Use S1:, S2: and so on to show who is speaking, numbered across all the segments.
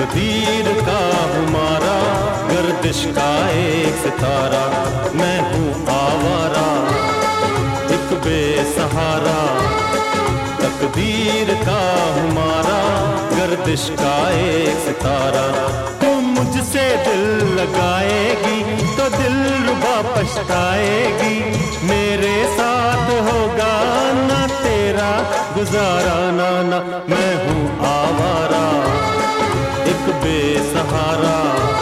S1: तकदीर का हमारा गर्दिश का एक सितारा। मैं हूँ आवारा एक बेसहारा, तकदीर का हमारा गर्दिश का एक सितारा। तुम मुझसे दिल लगाएगी तो दिलरुबा पछताएगी, मेरे साथ होगा ना तेरा गुजारा। ना ना मैं हूँ आवारा एक बेसहारा,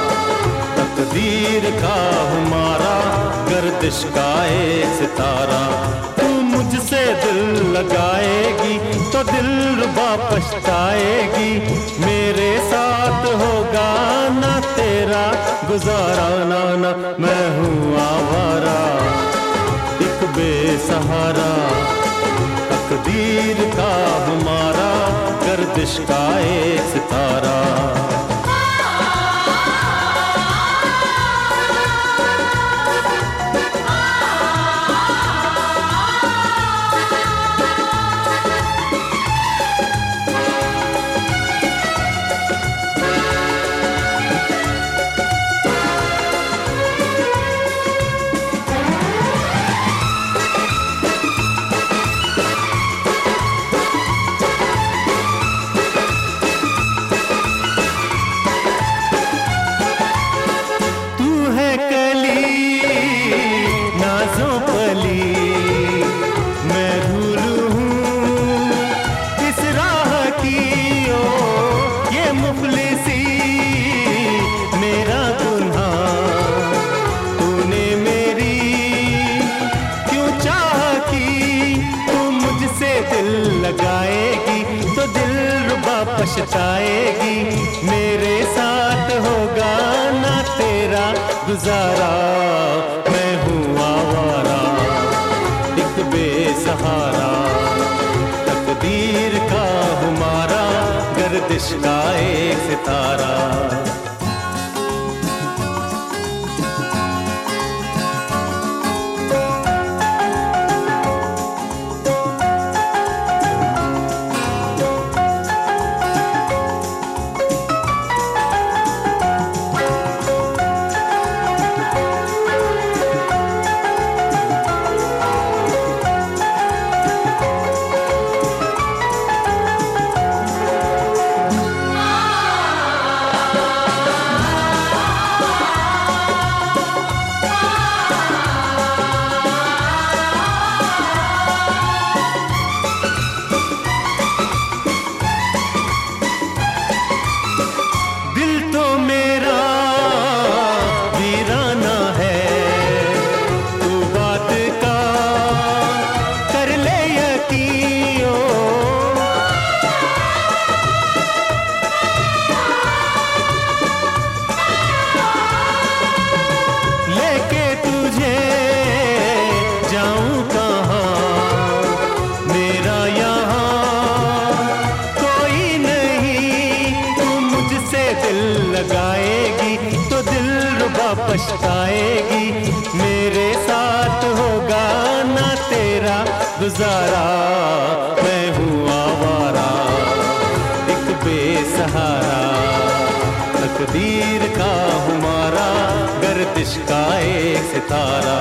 S1: तकदीर का हमारा गर्दिश का एक सितारा। तू मुझसे दिल लगाएगी तो दिलरुबा पछताएगी, मेरे साथ होगा ना तेरा गुजारा। ना ना मैं हूँ आवारा एक बेसहारा, तकदीर का हमारा गर्दिश का एक सितारा। लगाएगी तो दिलरुबा पछताएगी, मेरे साथ होगा ना तेरा गुजारा। मैं हूँ आवारा एक बेसहारा, तकदीर का हमारा गर्दिश का एक सितारा। लगाएगी तो दिलरुबा पछताएगी, मेरे साथ होगा ना तेरा गुजारा। मैं हूँ आवारा एक बेसहारा, तकदीर का हमारा गर्दिश का एक सितारा।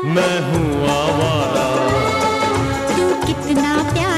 S1: मैं हूँ आवारा।
S2: तू कितना प्यारा